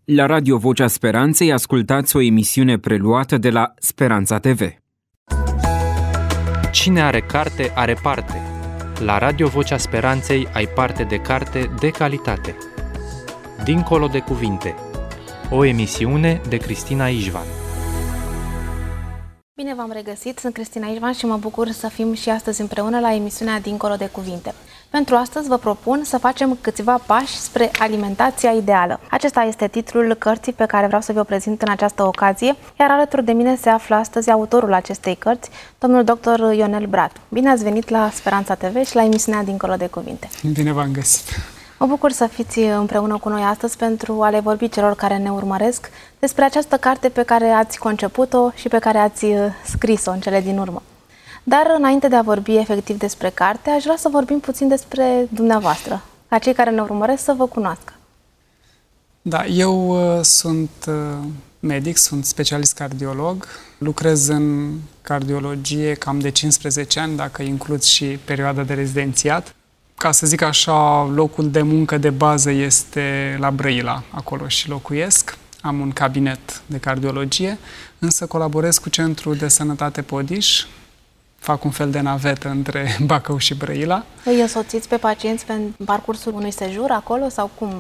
La Radio Vocea Speranței ascultați o emisiune preluată de la Speranța TV. Cine are carte, are parte. La Radio Vocea Speranței ai parte de carte de calitate. Dincolo de cuvinte. O emisiune de Cristina Ișvan. Bine v-am regăsit, sunt Cristina Ișvan și mă bucur să fim și astăzi împreună la emisiunea Dincolo de cuvinte. Pentru astăzi vă propun să facem câțiva pași spre alimentația ideală. Acesta este titlul cărții pe care vreau să vi-o prezint în această ocazie, iar alături de mine se află astăzi autorul acestei cărți, domnul dr. Ionel Bratu. Bine ați venit la Speranța TV și la emisiunea Dincolo de cuvinte. Bine v-am găsit! Mă bucur să fiți împreună cu noi astăzi pentru a le vorbi celor care ne urmăresc despre această carte pe care ați conceput-o și pe care ați scris-o în cele din urmă. Dar înainte de a vorbi efectiv despre carte, aș vrea să vorbim puțin despre dumneavoastră, ca cei care ne urmăresc să vă cunoască. Da, eu sunt medic, sunt specialist cardiolog, lucrez în cardiologie cam de 15 ani, dacă includ și perioada de rezidențiat. Ca să zic așa, locul de muncă de bază este la Brăila, acolo și locuiesc. Am un cabinet de cardiologie, însă colaborez cu Centrul de Sănătate Podiș. Fac un fel de navetă între Bacău și Brăila. Îi însoțiți pe pacienți pe parcursul unui sejur acolo sau cum?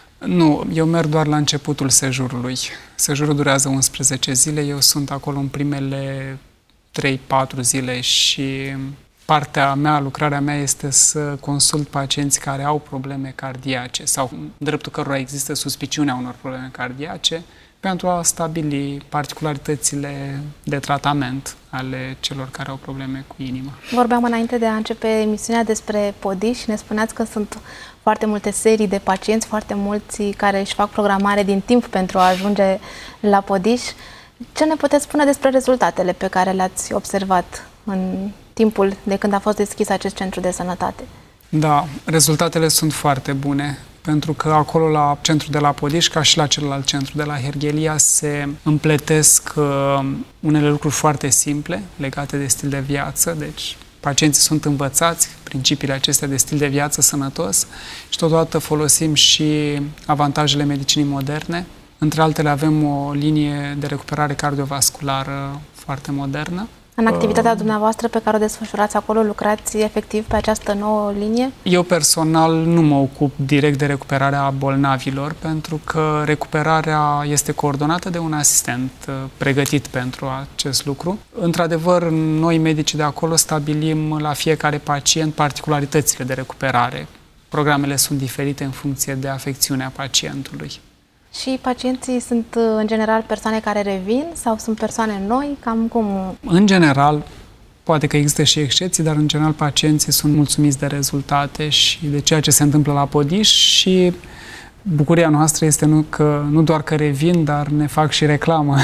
Nu, eu merg doar la începutul sejurului. Sejurul durează 11 zile, eu sunt acolo în primele 3-4 zile și partea mea, lucrarea mea este să consult pacienți care au probleme cardiace sau în dreptul cărora există suspiciunea unor probleme cardiace pentru a stabili particularitățile de tratament ale celor care au probleme cu inima. Vorbeam înainte de a începe emisiunea despre Podiș și ne spuneați că sunt foarte multe serii de pacienți, foarte mulți care își fac programare din timp pentru a ajunge la Podiș. Ce ne puteți spune despre rezultatele pe care le-ați observat în timpul de când a fost deschis acest centru de sănătate? Da, rezultatele sunt foarte bune, pentru că acolo la centru de la Podiș, ca și la celălalt centru de la Herghelia, se împletesc unele lucruri foarte simple legate de stil de viață, deci pacienții sunt învățați principiile acestea de stil de viață sănătos și totodată folosim și avantajele medicinii moderne. Între altele avem o linie de recuperare cardiovasculară foarte modernă. În activitatea dumneavoastră pe care o desfășurați acolo, lucrați efectiv pe această nouă linie? Eu personal nu mă ocup direct de recuperarea bolnavilor, pentru că recuperarea este coordonată de un asistent pregătit pentru acest lucru. Într-adevăr, noi medicii de acolo stabilim la fiecare pacient particularitățile de recuperare. Programele sunt diferite în funcție de afecțiunea pacientului. Și pacienții sunt, în general, persoane care revin sau sunt persoane noi? Cam cum? În general, poate că există și excepții, dar în general pacienții sunt mulțumiți de rezultate și de ceea ce se întâmplă la Podiș și bucuria noastră este că nu doar că revin, dar ne fac și reclamă,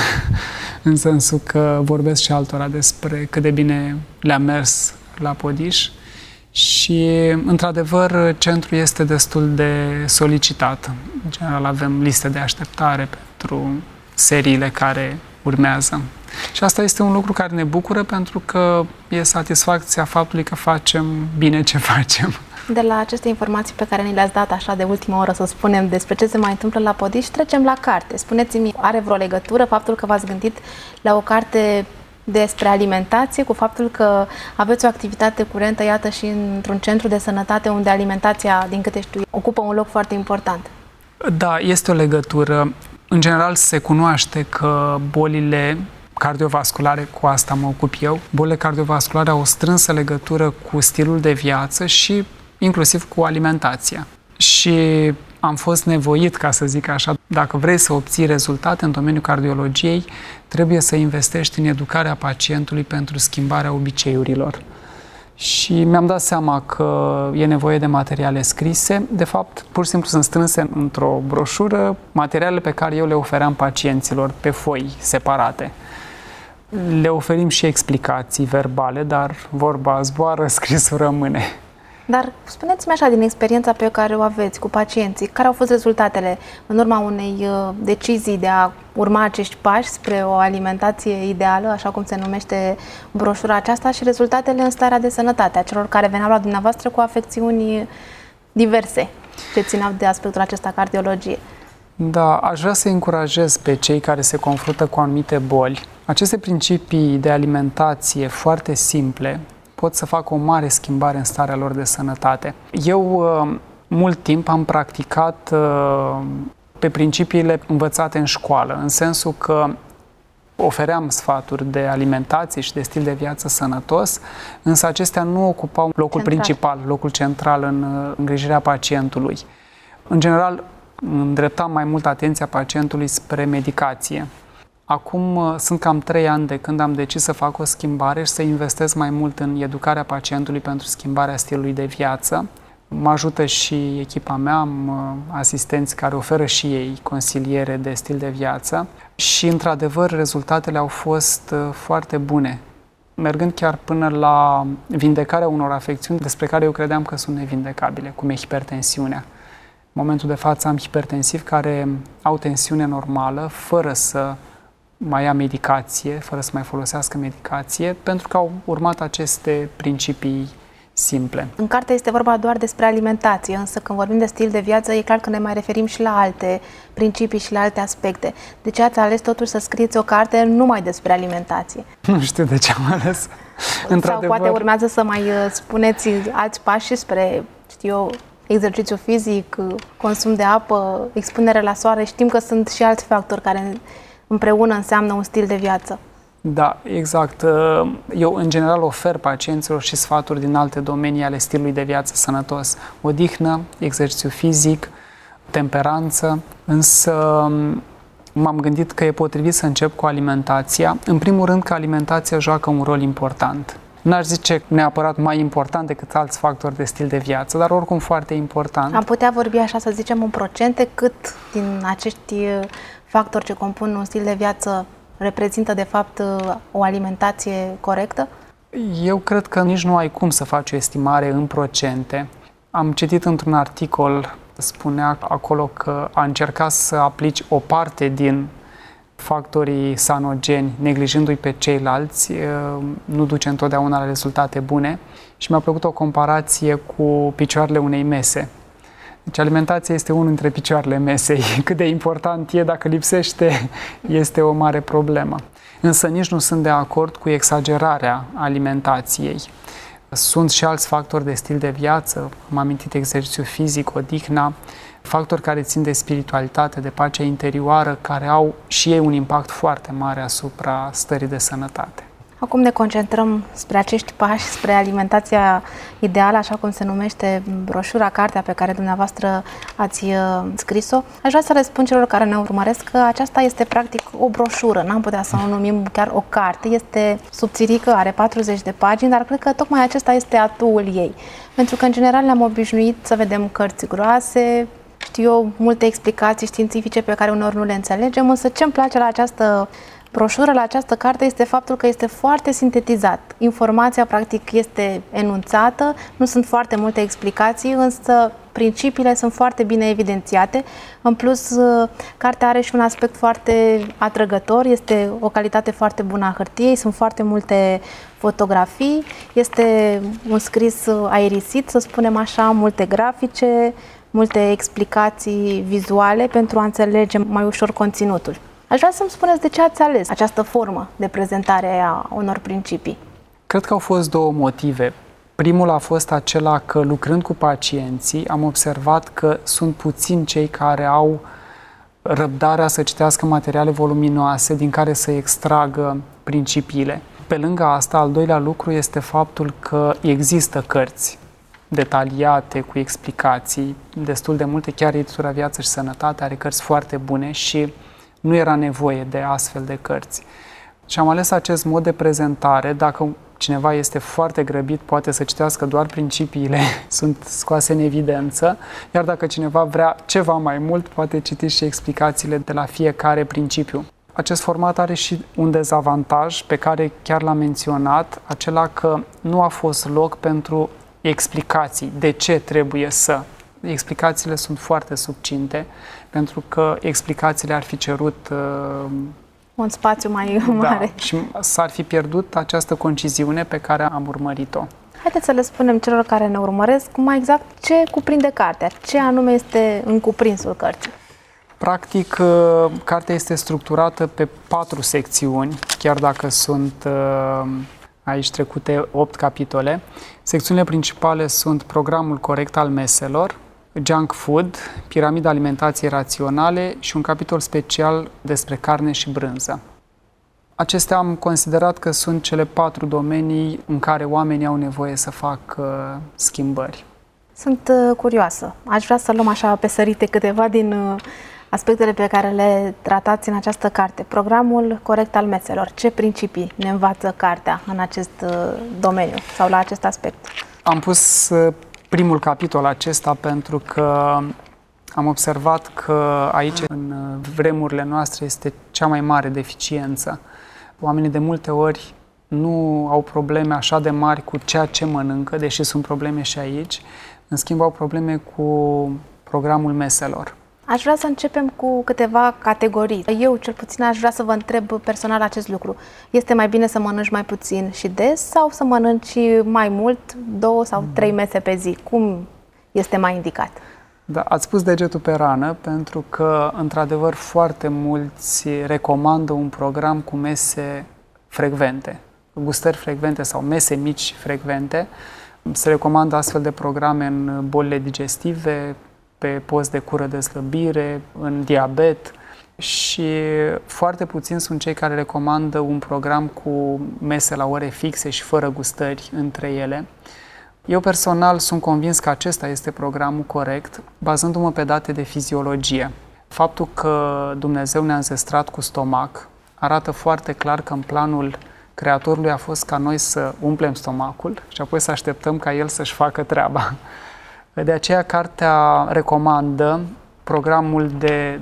în sensul că vorbesc și altora despre cât de bine le-a mers la Podiș. Și, într-adevăr, centrul este destul de solicitat. În general, avem liste de așteptare pentru seriile care urmează. Și asta este un lucru care ne bucură pentru că e satisfacția faptului că facem bine ce facem. De la aceste informații pe care ni le-ați dat așa de ultimă oră, să spunem, despre ce se mai întâmplă la Podiș, trecem la carte. Spuneți-mi, are vreo legătură faptul că v-ați gândit la o carte despre alimentație, cu faptul că aveți o activitate curentă, iată, și într-un centru de sănătate unde alimentația, din câte știu, ocupă un loc foarte important? Da, este o legătură. În general se cunoaște că bolile cardiovasculare, cu asta mă ocup eu, bolile cardiovasculare au o strânsă legătură cu stilul de viață și inclusiv cu alimentația. Și am fost nevoit, ca să zic așa, dacă vrei să obții rezultate în domeniul cardiologiei, trebuie să investești în educarea pacientului pentru schimbarea obiceiurilor. Și mi-am dat seama că e nevoie de materiale scrise. De fapt, pur și simplu sunt strânse într-o broșură materialele pe care eu le ofeream pacienților pe foi separate. Le oferim și explicații verbale, dar vorba zboară, scrisul rămâne. Dar spuneți-mi așa, din experiența pe care o aveți cu pacienții, care au fost rezultatele în urma unei decizii de a urma acești pași spre o alimentație ideală, așa cum se numește broșura aceasta, și rezultatele în starea de sănătate a celor care veneau la dumneavoastră cu afecțiuni diverse ce țineau de aspectul acesta cardiologie? Da, aș vrea să încurajez pe cei care se confruntă cu anumite boli. Aceste principii de alimentație foarte simple pot să facă o mare schimbare în starea lor de sănătate. Eu mult timp am practicat pe principiile învățate în școală, în sensul că ofeream sfaturi de alimentație și de stil de viață sănătos, însă acestea nu ocupau locul principal, locul central în îngrijirea pacientului. În general, îndreptam mai mult atenția pacientului spre medicație. Acum sunt cam 3 ani de când am decis să fac o schimbare și să investesc mai mult în educarea pacientului pentru schimbarea stilului de viață. Mă ajută și echipa mea, am asistenți care oferă și ei consiliere de stil de viață și, într-adevăr, rezultatele au fost foarte bune, mergând chiar până la vindecarea unor afecțiuni despre care eu credeam că sunt nevindecabile, cum e hipertensiunea. În momentul de față am hipertensivi care au tensiune normală, fără să mai ia medicație, fără să mai folosească medicație, pentru că au urmat aceste principii simple. În carte este vorba doar despre alimentație, însă când vorbim de stil de viață, e clar că ne mai referim și la alte principii și la alte aspecte. De ce ați ales totuși să scrieți o carte numai despre alimentație? Nu știu de ce am ales. Sau poate urmează să mai spuneți alți pași spre, exercițiu fizic, consum de apă, expunere la soare. Știm că sunt și alți factori care împreună înseamnă un stil de viață. Da, exact. Eu, în general, ofer pacienților și sfaturi din alte domenii ale stilului de viață sănătos. Odihnă, exercițiu fizic, temperanță, însă m-am gândit că e potrivit să încep cu alimentația. În primul rând că alimentația joacă un rol important. N-aș zice neapărat mai important decât alți factori de stil de viață, dar oricum foarte important. Am putea vorbi așa, să zicem, în procente, cât din acești factori ce compun un stil de viață reprezintă, de fapt, o alimentație corectă? Eu cred că nici nu ai cum să faci o estimare în procente. Am citit într-un articol, spunea acolo că a încercat să aplici o parte din factorii sanogeni, neglijându-i pe ceilalți, nu duce întotdeauna la rezultate bune. Și mi-a plăcut o comparație cu picioarele unei mese. Deci alimentația este unul dintre picioarele mesei. Cât de important e, dacă lipsește, este o mare problemă. Însă nici nu sunt de acord cu exagerarea alimentației. Sunt și alți factori de stil de viață, am amintit exercițiu fizic, odihna, factori care țin de spiritualitate, de pacea interioară, care au și ei un impact foarte mare asupra stării de sănătate. Acum ne concentrăm spre acești pași, spre alimentația ideală, așa cum se numește broșura, cartea pe care dumneavoastră ați scris-o. Aș vrea să le spun celor care ne urmăresc că aceasta este practic o broșură, n-am putea să o numim chiar o carte. Este subțirică, are 40 de pagini, dar cred că tocmai acesta este atuul ei. Pentru că, în general, ne-am obișnuit să vedem cărți groase, multe explicații științifice pe care uneori nu le înțelegem, însă ce-mi place la această broșură, la această carte, este faptul că este foarte sintetizat. Informația, practic, este enunțată, nu sunt foarte multe explicații, însă principiile sunt foarte bine evidențiate. În plus, cartea are și un aspect foarte atrăgător, este o calitate foarte bună a hârtiei, sunt foarte multe fotografii, este un scris aerisit, să spunem așa, multe grafice, multe explicații vizuale pentru a înțelege mai ușor conținutul. Aș vrea să-mi spuneți de ce ați ales această formă de prezentare a unor principii. Cred că au fost 2 motive. Primul a fost acela că, lucrând cu pacienții, am observat că sunt puțini cei care au răbdarea să citească materiale voluminoase din care să extragă principiile. Pe lângă asta, al doilea lucru este faptul că există cărți detaliate, cu explicații, destul de multe, chiar Editura Viață și Sănătate are cărți foarte bune și nu era nevoie de astfel de cărți. Și am ales acest mod de prezentare. Dacă cineva este foarte grăbit, poate să citească doar principiile, sunt scoase în evidență, iar dacă cineva vrea ceva mai mult, poate citi și explicațiile de la fiecare principiu. Acest format are și un dezavantaj pe care chiar l-am menționat, acela că nu a fost loc pentru explicații. De ce trebuie să? Explicațiile sunt foarte succinte, pentru că explicațiile ar fi cerut un spațiu mai mare. Da, și s-ar fi pierdut această conciziune pe care am urmărit-o. Haideți să le spunem celor care ne urmăresc mai exact ce cuprinde cartea, ce anume este în cuprinsul cărții. Practic, cartea este structurată pe 4 secțiuni, chiar dacă sunt aici trecute 8 capitole. Secțiunile principale sunt programul corect al meselor, junk food, piramida alimentației raționale și un capitol special despre carne și brânză. Acestea am considerat că sunt cele 4 domenii în care oamenii au nevoie să facă schimbări. Sunt curioasă. Aș vrea să luăm așa pe sărite câteva din aspectele pe care le tratați în această carte. Programul corect al meselor. Ce principii ne învață cartea în acest domeniu sau la acest aspect? Am pus primul capitol acesta pentru că am observat că aici, în vremurile noastre, este cea mai mare deficiență. Oamenii de multe ori nu au probleme așa de mari cu ceea ce mănâncă, deși sunt probleme și aici. În schimb, au probleme cu programul meselor. Aș vrea să începem cu câteva categorii. Eu, cel puțin, aș vrea să vă întreb personal acest lucru. Este mai bine să mănânci mai puțin și des sau să mănânci mai mult, 2 sau 3 mese pe zi? Cum este mai indicat? Da, ați pus degetul pe rană, pentru că, într-adevăr, foarte mulți recomandă un program cu mese frecvente, gustări frecvente sau mese mici frecvente. Se recomandă astfel de programe în bolile digestive, pe post de cură de slăbire, în diabet și foarte puțini sunt cei care recomandă un program cu mese la ore fixe și fără gustări între ele. Eu personal sunt convins că acesta este programul corect, bazându-mă pe date de fiziologie. Faptul că Dumnezeu ne-a înzestrat cu stomac arată foarte clar că în planul Creatorului a fost ca noi să umplem stomacul și apoi să așteptăm ca El să-și facă treaba. De aceea, cartea recomandă programul de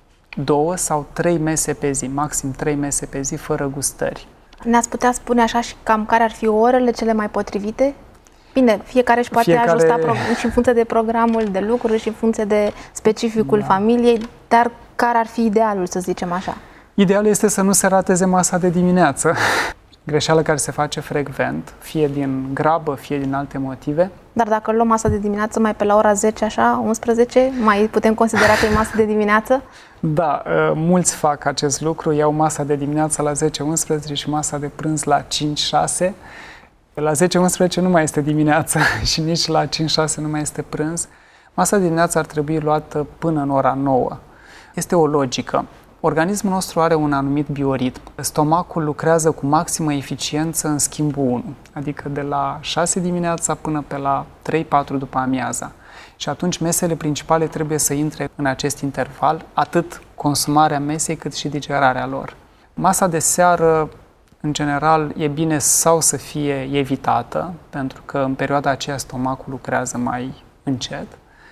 2 sau 3 mese pe zi, maxim 3 mese pe zi, fără gustări. Ne-ați putea spune așa și cam care ar fi orele cele mai potrivite? Bine, fiecare își poate ajusta și în funcție de programul de lucru și în funcție de specificul familiei, dar care ar fi idealul, să zicem așa? Ideal este să nu se rateze masa de dimineață. Greșeală care se face frecvent, fie din grabă, fie din alte motive. Dar dacă luăm masa de dimineață mai pe la ora 10, așa, 11, mai putem considera că e masă de dimineață? Da, mulți fac acest lucru, iau masa de dimineață la 10-11 și masa de prânz la 5-6. La 10-11 nu mai este dimineață și nici la 5-6 nu mai este prânz. Masa de dimineață ar trebui luată până în ora 9. Este o logică. Organismul nostru are un anumit bioritm. Stomacul lucrează cu maximă eficiență în schimbul 1, adică de la 6 dimineața până pe la 3-4 după amiaza. Și atunci mesele principale trebuie să intre în acest interval, atât consumarea mesei cât și digerarea lor. Masa de seară, în general, e bine sau să fie evitată, pentru că în perioada aceea stomacul lucrează mai încet,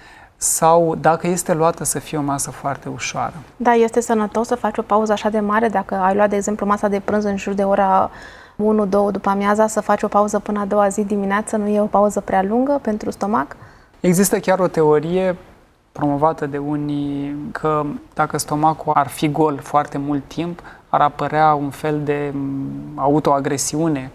sau, dacă este luată, să fie o masă foarte ușoară. Da, este sănătos să faci o pauză așa de mare? Dacă ai luat, de exemplu, masa de prânz în jur de ora 1-2 după amiaza, să faci o pauză până a doua zi dimineață, nu e o pauză prea lungă pentru stomac? Există chiar o teorie promovată de unii că dacă stomacul ar fi gol foarte mult timp, ar apărea un fel de autoagresiune.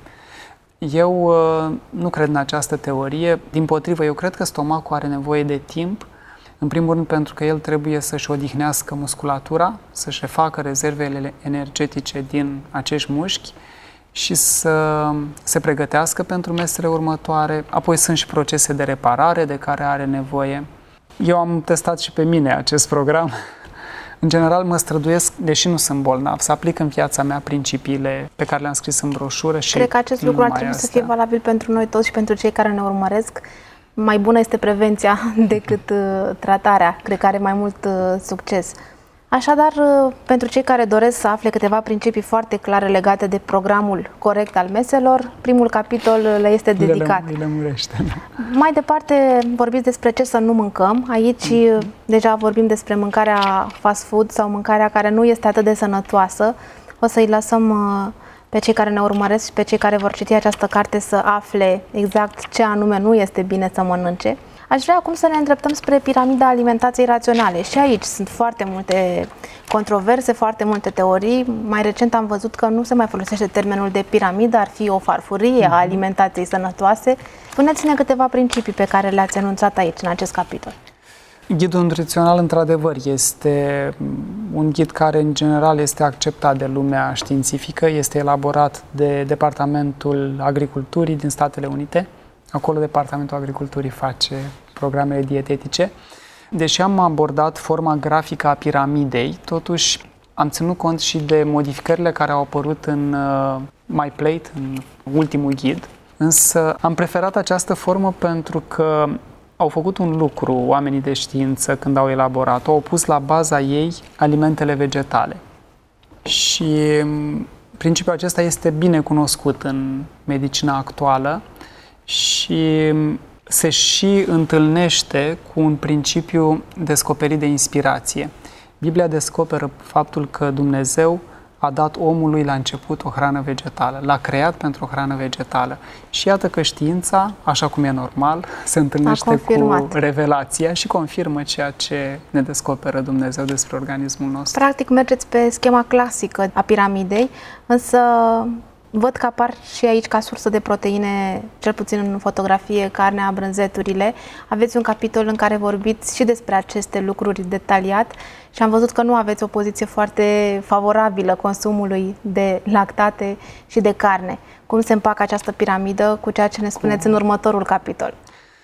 Eu nu cred în această teorie. Dimpotrivă, eu cred că stomacul are nevoie de timp, în primul rând pentru că el trebuie să-și odihnească musculatura, să-și refacă rezervele energetice din acești mușchi și să se pregătească pentru mesele următoare. Apoi sunt și procese de reparare de care are nevoie. Eu am testat și pe mine acest program. În general mă străduiesc, deși nu sunt bolnav, să aplic în viața mea principiile pe care le-am scris în broșură și cred că acest lucru ar trebui să fie valabil pentru noi toți și pentru cei care ne urmăresc. Mai bună este prevenția decât tratarea. Cred că are mai mult succes. Așadar, pentru cei care doresc să afle câteva principii foarte clare legate de programul corect al meselor, primul capitol le este dedicat. Le lămurește. Mai departe vorbiți despre ce să nu mâncăm. Aici deja vorbim despre mâncarea fast food sau mâncarea care nu este atât de sănătoasă. O să-i lăsăm pe cei care ne urmăresc și pe cei care vor citi această carte să afle exact ce anume nu este bine să mănânce. Aș vrea acum să ne îndreptăm spre piramida alimentației raționale. Și aici sunt foarte multe controverse, foarte multe teorii. Mai recent am văzut că nu se mai folosește termenul de piramidă, ar fi o farfurie a alimentației sănătoase. Spuneți-ne câteva principii pe care le-ați enunțat aici, în acest capitol. Ghidul nutrițional, într-adevăr, este un ghid care, în general, este acceptat de lumea științifică, este elaborat de Departamentul Agriculturii din Statele Unite. Acolo Departamentul Agriculturii face programele dietetice. Deși am abordat forma grafică a piramidei, totuși am ținut cont și de modificările care au apărut în MyPlate, în ultimul ghid. Însă am preferat această formă pentru că au făcut un lucru oamenii de știință când au elaborat-o, au pus la baza ei alimentele vegetale. Și principiul acesta este bine cunoscut în medicina actuală și se și întâlnește cu un principiu descoperit de inspirație. Biblia descoperă faptul că Dumnezeu a dat omului la început o hrană vegetală, l-a creat pentru o hrană vegetală. Și iată că știința, așa cum e normal, se întâlnește cu revelația și confirmă ceea ce ne descoperă Dumnezeu despre organismul nostru. Practic mergeți pe schema clasică a piramidei, însă văd că apar și aici ca sursă de proteine, cel puțin în fotografie, carnea, brânzeturile. Aveți un capitol în care vorbiți și despre aceste lucruri detaliat și am văzut că nu aveți o poziție foarte favorabilă consumului de lactate și de carne. Cum se împacă această piramidă cu ceea ce ne spuneți în următorul capitol?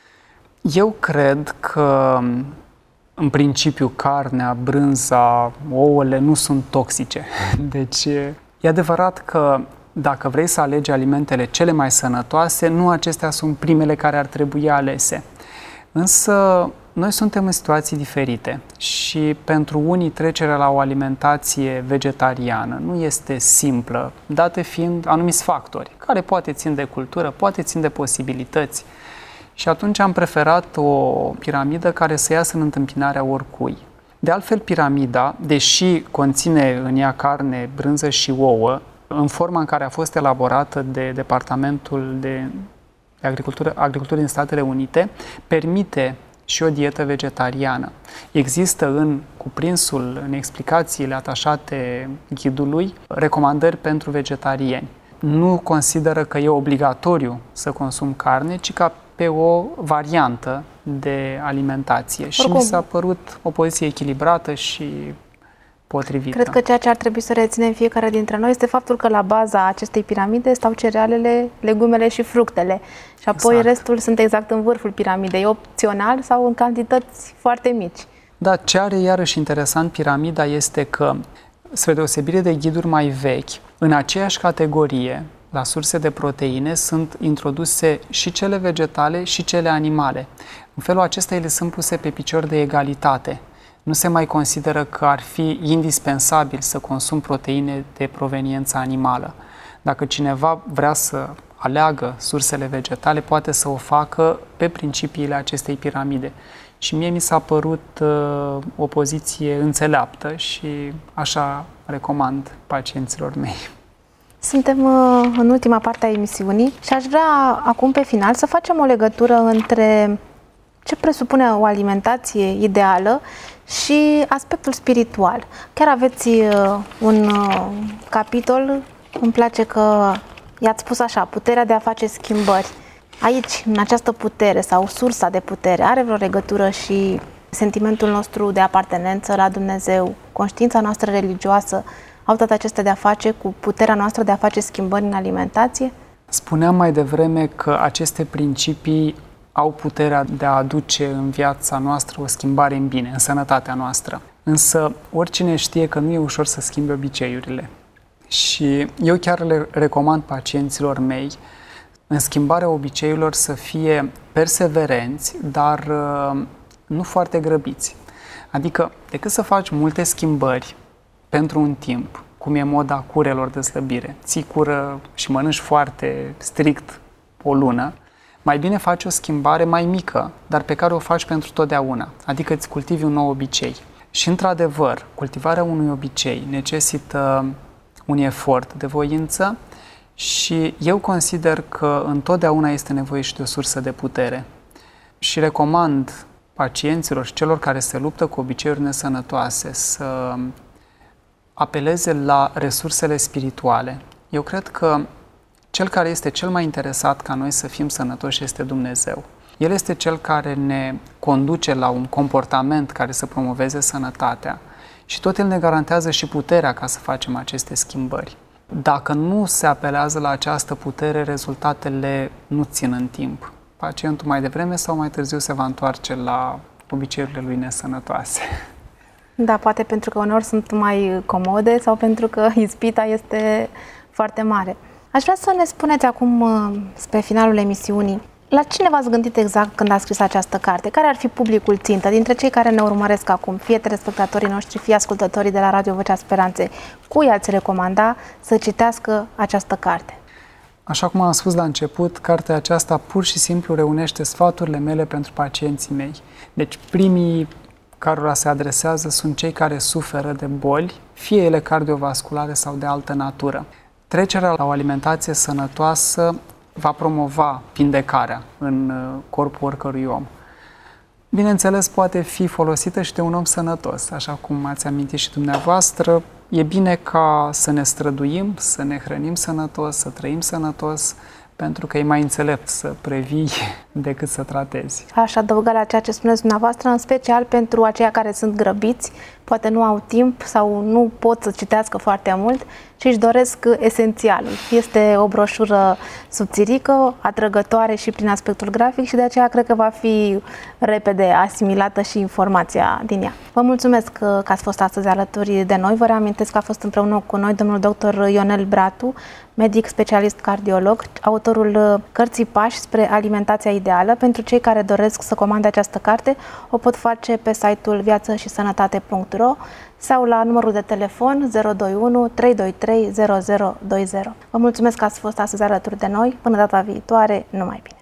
Eu cred că, în principiu, carnea, brânza, ouăle nu sunt toxice. Deci, e adevărat că dacă vrei să alegi alimentele cele mai sănătoase, nu acestea sunt primele care ar trebui alese. Însă, noi suntem în situații diferite și pentru unii trecerea la o alimentație vegetariană nu este simplă, date fiind anumiți factori, care poate țin de cultură, poate țin de posibilități. Și atunci am preferat o piramidă care să iasă în întâmpinarea oricui. De altfel, piramida, deși conține în ea carne, brânză și ouă, în forma în care a fost elaborată de Departamentul de Agricultură din Statele Unite, permite și o dietă vegetariană. Există în cuprinsul, în explicațiile atașate ghidului, recomandări pentru vegetariani. Nu consideră că e obligatoriu să consum carne, ci ca pe o variantă de alimentație. Și mi s-a părut o poziție echilibrată și potrivită. Cred că ceea ce ar trebui să reținem fiecare dintre noi este faptul că la baza acestei piramide stau cerealele, legumele și fructele. Și apoi restul sunt exact în vârful piramidei, opțional sau în cantități foarte mici. Da, ce are iarăși interesant piramida este că, spre deosebire de ghiduri mai vechi, în aceeași categorie, la surse de proteine, sunt introduse și cele vegetale și cele animale. În felul acesta, ele sunt puse pe picior de egalitate. Nu se mai consideră că ar fi indispensabil să consum proteine de proveniență animală. Dacă cineva vrea să aleagă sursele vegetale, poate să o facă pe principiile acestei piramide. Și mie mi s-a părut o poziție înțeleaptă și așa recomand pacienților mei. Suntem în ultima parte a emisiunii și aș vrea acum pe final să facem o legătură între ce presupune o alimentație ideală și aspectul spiritual. Chiar aveți un capitol, îmi place că i-ați spus așa, puterea de a face schimbări. Aici, în această putere sau sursa de putere, are vreo legătură și sentimentul nostru de apartenență la Dumnezeu, conștiința noastră religioasă, au toate acestea de a face cu puterea noastră de a face schimbări în alimentație? Spuneam mai devreme că aceste principii au puterea de a aduce în viața noastră o schimbare în bine, în sănătatea noastră. Însă oricine știe că nu e ușor să schimbe obiceiurile. Și eu chiar le recomand pacienților mei în schimbarea obiceiurilor să fie perseverenți, dar nu foarte grăbiți. Adică, decât să faci multe schimbări pentru un timp, cum e moda curelor de slăbire, ții cură și mănânci foarte strict o lună, mai bine faci o schimbare mai mică, dar pe care o faci pentru totdeauna, adică îți cultivi un nou obicei. Și, într-adevăr, cultivarea unui obicei necesită un efort de voință și eu consider că întotdeauna este nevoie și de o sursă de putere. Și recomand pacienților și celor care se luptă cu obiceiuri nesănătoase să apeleze la resursele spirituale. Eu cred că cel care este cel mai interesat ca noi să fim sănătoși este Dumnezeu. El este cel care ne conduce la un comportament care să promoveze sănătatea și tot el ne garantează și puterea ca să facem aceste schimbări. Dacă nu se apelează la această putere, rezultatele nu țin în timp. Pacientul mai devreme sau mai târziu se va întoarce la obiceiurile lui nesănătoase. Da, poate pentru că uneori sunt mai comode sau pentru că ispita este foarte mare. Aș vrea să ne spuneți acum, spre finalul emisiunii, la cine v-ați gândit exact când ați scris această carte? Care ar fi publicul țintă dintre cei care ne urmăresc acum, fie telespectatorii noștri, fie ascultătorii de la Radio Vocea Speranței? Cui ați recomanda să citească această carte? Așa cum am spus la început, cartea aceasta pur și simplu reunește sfaturile mele pentru pacienții mei. Deci primii cărora se adresează sunt cei care suferă de boli, fie ele cardiovasculare sau de altă natură. Trecerea la o alimentație sănătoasă va promova vindecarea în corpul oricărui om. Bineînțeles, poate fi folosită și de un om sănătos, așa cum ați amintit și dumneavoastră. E bine ca să ne străduim, să ne hrănim sănătos, să trăim sănătos, pentru că e mai înțelept să previi decât să tratezi. Aș adăuga la ceea ce spuneți dumneavoastră, în special pentru aceia care sunt grăbiți, poate nu au timp sau nu pot să citească foarte mult, ci își doresc esențialul. Este o broșură subțirică, atrăgătoare și prin aspectul grafic și de aceea cred că va fi repede asimilată și informația din ea. Vă mulțumesc că ați fost astăzi alături de noi. Vă reamintesc că a fost împreună cu noi domnul dr. Ionel Bratu, medic specialist cardiolog, autorul cărții Pași spre alimentația ideală. Pentru cei care doresc să comande această carte, o pot face pe site-ul viațășisănătate.ro sau la numărul de telefon 021 323 0020. Vă mulțumesc că ați fost astăzi alături de noi. Până data viitoare, numai bine!